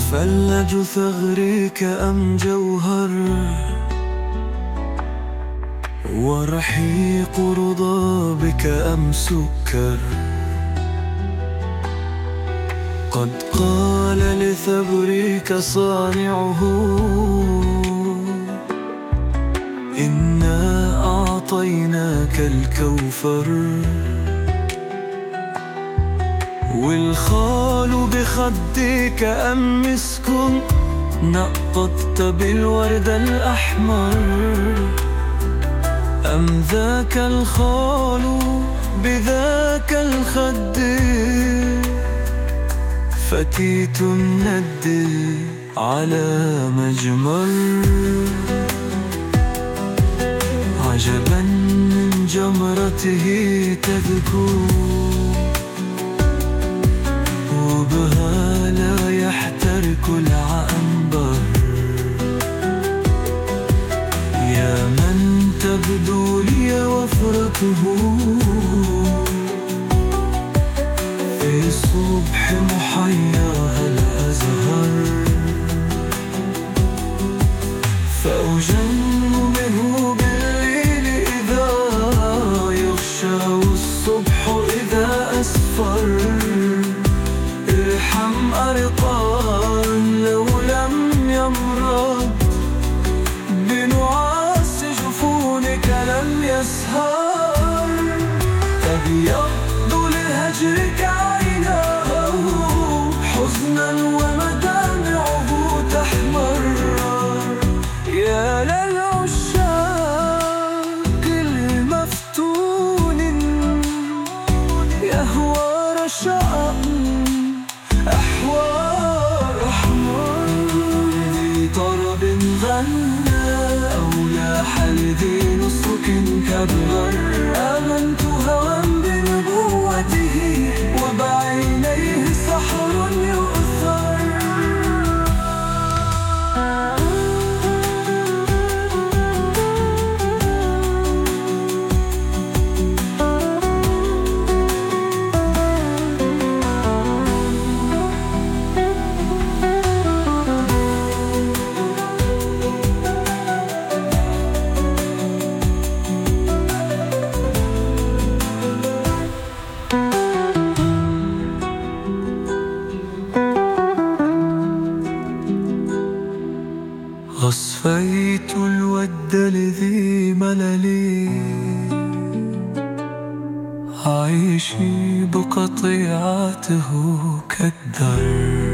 فلج ثغرك أم جوهر، ورحيق رضابك أم سكر. قد قال لثغرك صانعه: إنا أعطيناك الكوثر. والخال بخدك أم مسك، نقضت بالورد الأحمر. أم ذاك الخال بذاك الخد، فتيت الند على مجمر. عجبا من جمرته تذكو، وبها لا يحترق العنبر. يا من تبدو لي وفرته، في الصبح محياها الأزهر. فأجن منه بالليل إذا يغشى، والصبح إذا أسفر. ارحم أرقان لو لم يمرض، بنعاس جفونك لم يسهر. تبيض لهجرك عيناه حزنا، ومدامعه تحمر. يا للعشاق المفتون، يهوى رشاء أحوار أحمر. ذي طرب غنى أو لاح لذي نسك كبر. آمنت هوى بنبوته، وبعينيه سحر يؤثر. أصفيت الود لذي مللي، عيشي بقطيعاته كالدر.